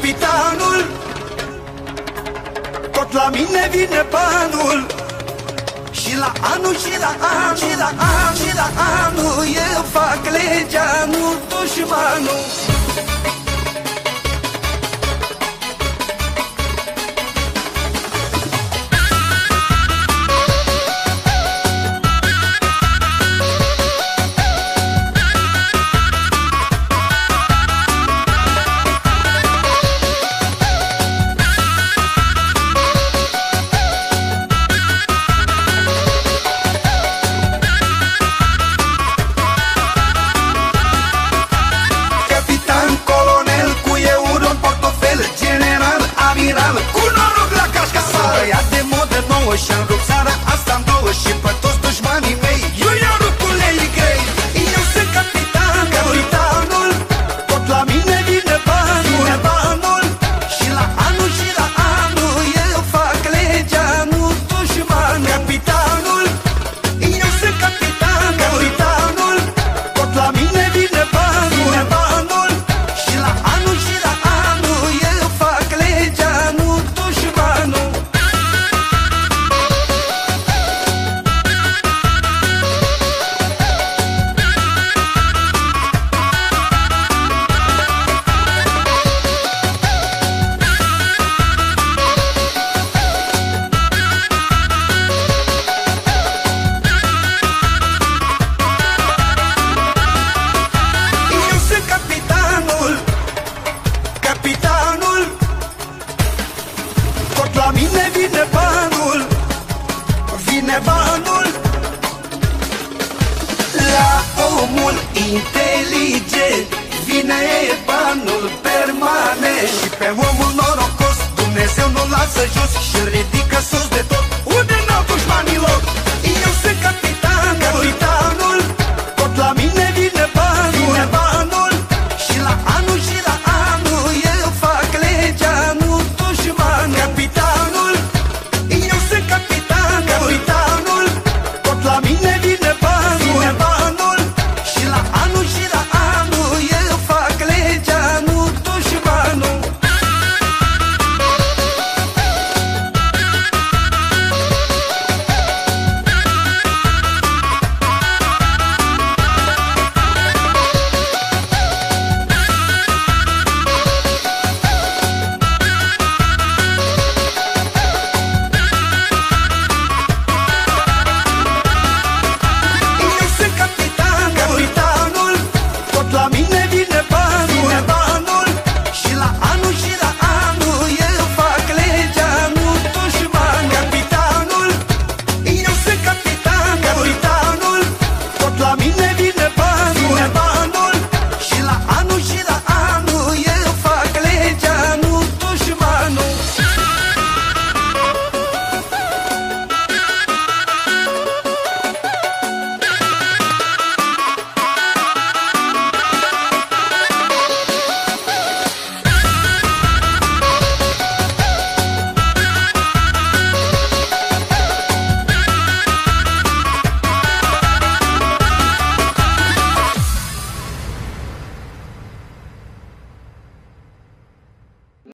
capitanul, tot la mine vine banul. Și la anul, și la an, și la an, și la anul eu fac legea, nu dușmanul. Și-am rupt țara asta în două și pe toți dușmanii mei eu i-am rupt cu lei grei. Eu sunt capitanul, capitanul, tot la mine vine banul, vine banul. Și la anul, și la anul eu fac legea, nu dușman. Capitanul, eu sunt capitanul, capitanul, tot la mine vine banul, vine banul. Și la anul, și la anul eu fac legea, nu dușmanul. Capitanul, tot la mine vine banul, vine banul. La omul inteligent vine banul permanent. Și pe omul norocos Dumnezeu nu-l lasă jos și-l ridică sus de tot, unde n-au dușmanii loc.